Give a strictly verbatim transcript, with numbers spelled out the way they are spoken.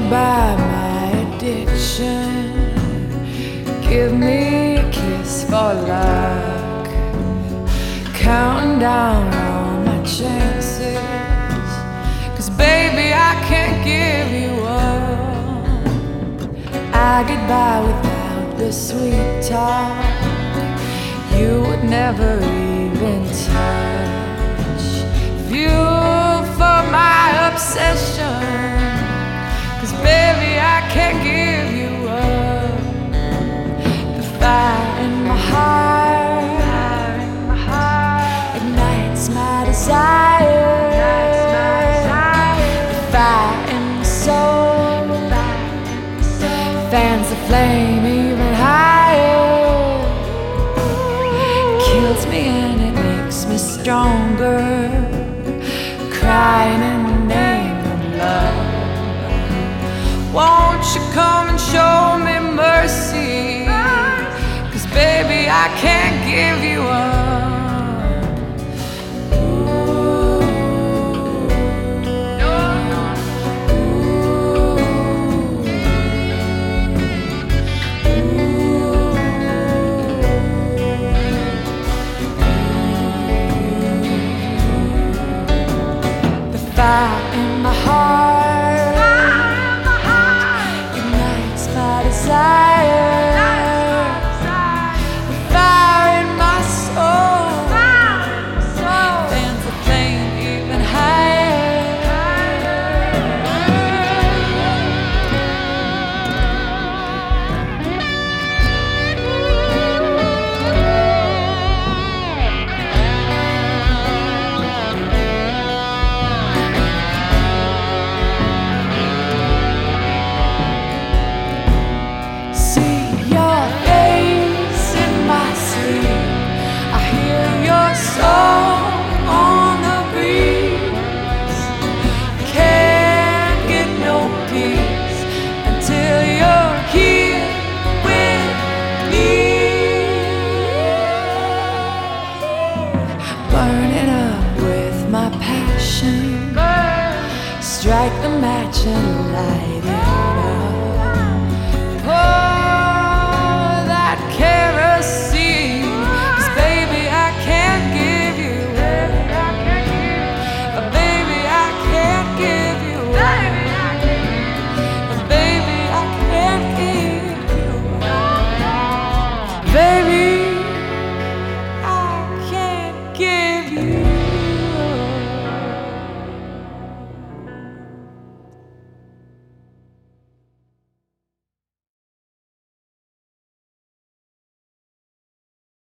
by my addiction. Give me a kiss for luck. Counting down all my chances. 'Cause baby, I can't give you up. I get by without the sweet talk. You would never even touch. Fuel for my obsession. 'Cause baby, I can't give you up. The fire in my heart ignites my desire. The fire in my soul fans the flame even higher. Kills me and it makes me stronger. Crying in the name of love. Won't you come and show me mercy? 'Cause baby, I can't give you up. Ooh. The fire in my heart ignites my desire. The fire in my soul fans the flame even higher. See your face in my sleep. I hear your song on the breeze. Can't get no peace until you're here with me. Burning up with my passion. Strike the match and light it.